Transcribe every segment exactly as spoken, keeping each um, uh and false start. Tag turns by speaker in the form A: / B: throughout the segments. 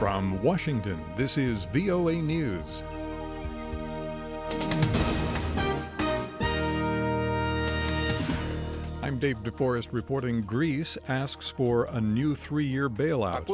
A: From Washington, this is V O A News. I'm Dave DeForest reporting Greece asks for a new three-year bailout.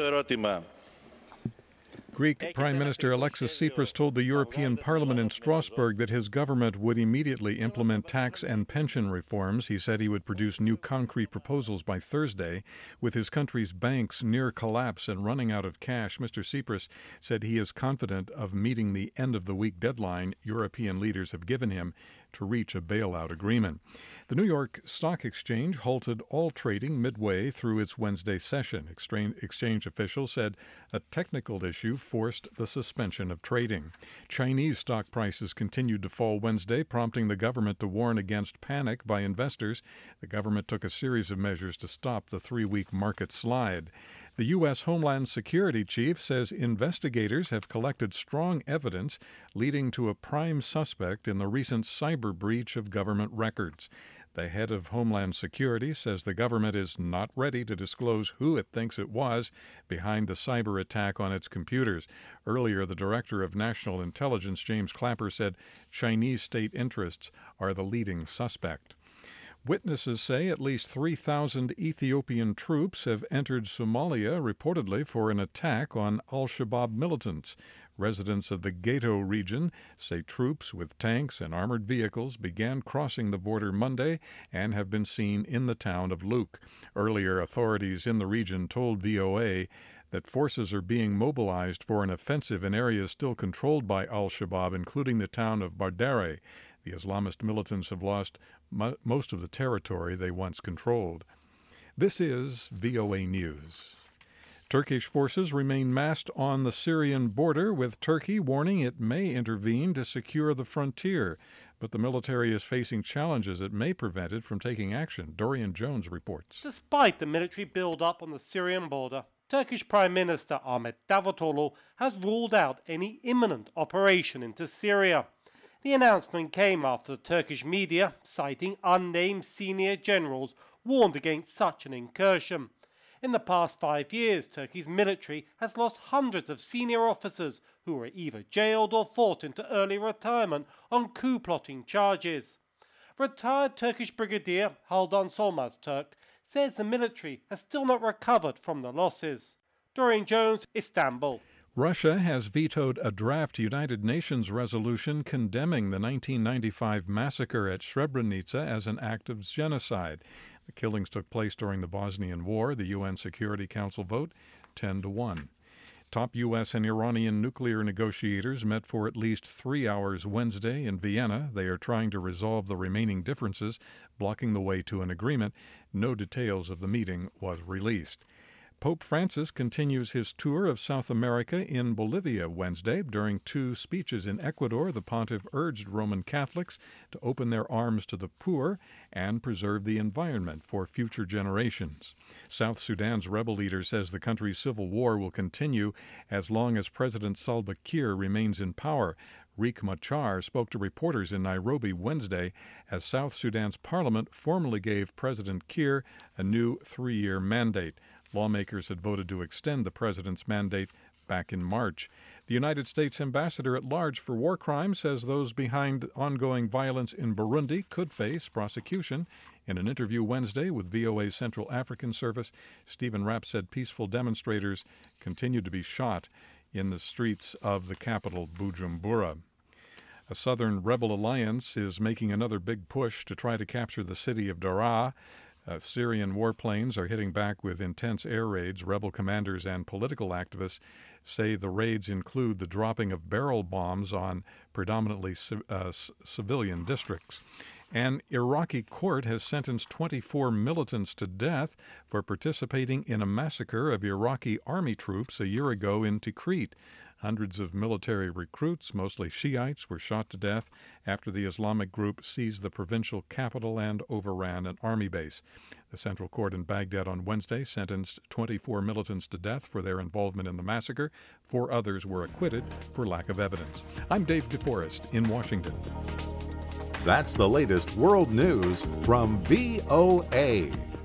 A: Greek Prime Minister Alexis Tsipras told the European Parliament in Strasbourg that his government would immediately implement tax and pension reforms. He said he would produce new concrete proposals by Thursday. With his country's banks near collapse and running out of cash, Mister Tsipras said he is confident of meeting the end-of-the-week deadline European leaders have given him to reach a bailout agreement. The New York Stock Exchange halted all trading midway through its Wednesday session. Exchange officials said a technical issue forced the suspension of trading. Chinese stock prices continued to fall Wednesday, prompting the government to warn against panic by investors. The government took a series of measures to stop the three-week market slide. The U S. Homeland Security Chief says investigators have collected strong evidence leading to a prime suspect in the recent cyber breach of government records. The head of Homeland Security says the government is not ready to disclose who it thinks it was behind the cyber attack on its computers. Earlier, the Director of National Intelligence, James Clapper, said Chinese state interests are the leading suspect. Witnesses say at least three thousand Ethiopian troops have entered Somalia, reportedly for an attack on al-Shabaab militants. Residents of the Gedo region say troops with tanks and armored vehicles began crossing the border Monday and have been seen in the town of Luke. Earlier, authorities in the region told V O A that forces are being mobilized for an offensive in areas still controlled by al-Shabaab, including the town of Bardare. The Islamist militants have lost mo- most of the territory they once controlled. This is V O A News. Turkish forces remain massed on the Syrian border, with Turkey warning it may intervene to secure the frontier. But the military is facing challenges that may prevent it from taking action. Dorian Jones reports.
B: Despite the military build-up on the Syrian border, Turkish Prime Minister Ahmet Davutoglu has ruled out any imminent operation into Syria. The announcement came after the Turkish media, citing unnamed senior generals, warned against such an incursion. In the past five years, Turkey's military has lost hundreds of senior officers who were either jailed or forced into early retirement on coup plotting charges. Retired Turkish Brigadier Haldan Solmazturk says the military has still not recovered from the losses. Dorian Jones, Istanbul.
A: Russia has vetoed a draft United Nations resolution condemning the nineteen ninety-five massacre at Srebrenica as an act of genocide. The killings took place during the Bosnian War. The U N Security Council vote ten to one. Top U S and Iranian nuclear negotiators met for at least three hours Wednesday in Vienna. They are trying to resolve the remaining differences, blocking the way to an agreement. No details of the meeting was released. Pope Francis continues his tour of South America in Bolivia Wednesday. During two speeches in Ecuador, the pontiff urged Roman Catholics to open their arms to the poor and preserve the environment for future generations. South Sudan's rebel leader says the country's civil war will continue as long as President Salva Kiir remains in power. Riek Machar spoke to reporters in Nairobi Wednesday as South Sudan's parliament formally gave President Kiir a new three-year mandate. Lawmakers had voted to extend the president's mandate back in March. The United States ambassador at large for war crimes says those behind ongoing violence in Burundi could face prosecution. In an interview Wednesday with V O A's Central African Service, Stephen Rapp said peaceful demonstrators continued to be shot in the streets of the capital, Bujumbura. A southern rebel alliance is making another big push to try to capture the city of Daraa. Uh, Syrian warplanes are hitting back with intense air raids. Rebel commanders and political activists say the raids include the dropping of barrel bombs on predominantly ci- uh, c- civilian districts. An Iraqi court has sentenced twenty-four militants to death for participating in a massacre of Iraqi army troops a year ago in Tikrit. Hundreds of military recruits, mostly Shiites, were shot to death after the Islamic group seized the provincial capital and overran an army base. The Central Court in Baghdad on Wednesday sentenced twenty-four militants to death for their involvement in the massacre. Four others were acquitted for lack of evidence. I'm Dave DeForest in Washington.
C: That's the latest world news from V O A.